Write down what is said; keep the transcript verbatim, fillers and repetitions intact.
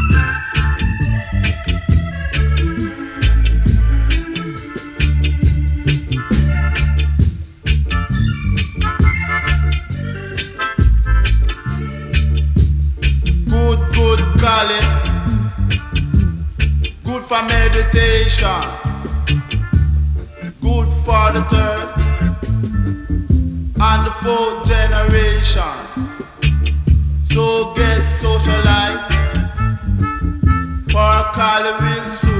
Good for meditation, good for the third and the fourth generation. So get socialized for Cali will soon.